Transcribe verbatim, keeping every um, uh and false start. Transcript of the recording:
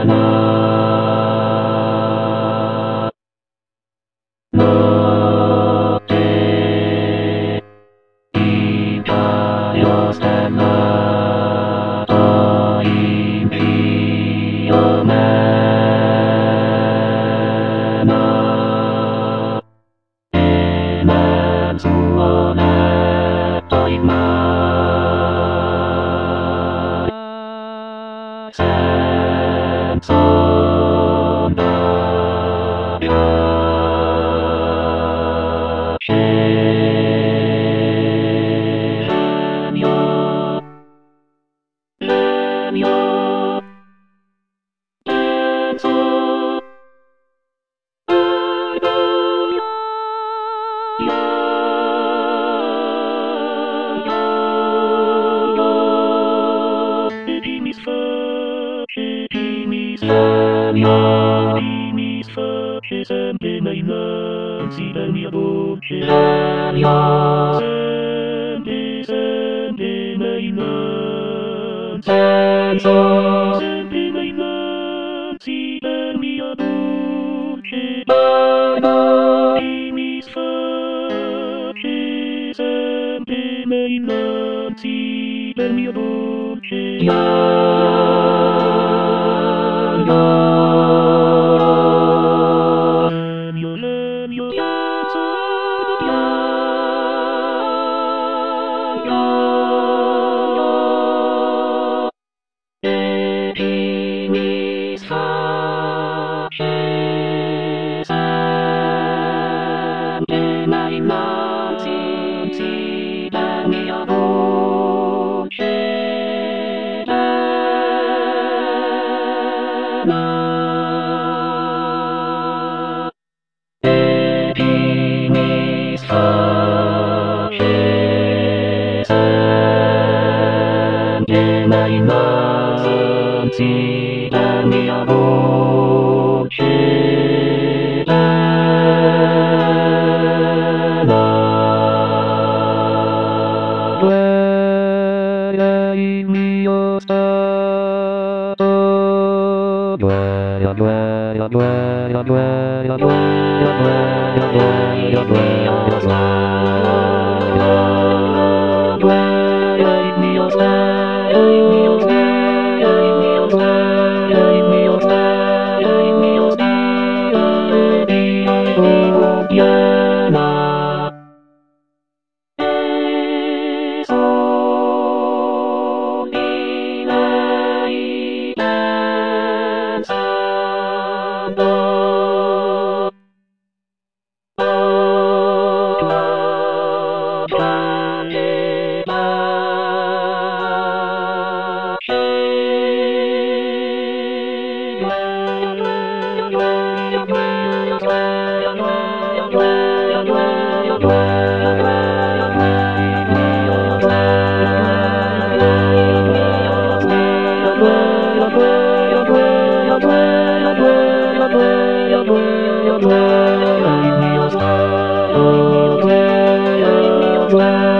Notte in Caio stellato in Fiumena e nel suo letto il mare senza onda genio, genio, penso ti misfece, ti misfegno, ti misfece sempre nei lenzi del mio dolce genio, sempre, sempre nei lenzi, senza, sempre nei lenzi del mio dolce genio, ti misfece sempre nei lenzi del mio dolce genio, genio, piazza, piazza, e ti misfece sempre nei lenzi del mio dolce genio, e ti misfece sempre nei lenzi del mio dolce genio. Tu eri il mio stato, tu eri, tu eri, tu eri, tu eri, tu eri, tu eri, tu eri, tu eri stato, tu eri il mio stato, il mio stato, il mio stato, il mio stato, il mio stato di piena. E soli lei pensando a tua fragile il mio stato, il mio stato, il mio stato.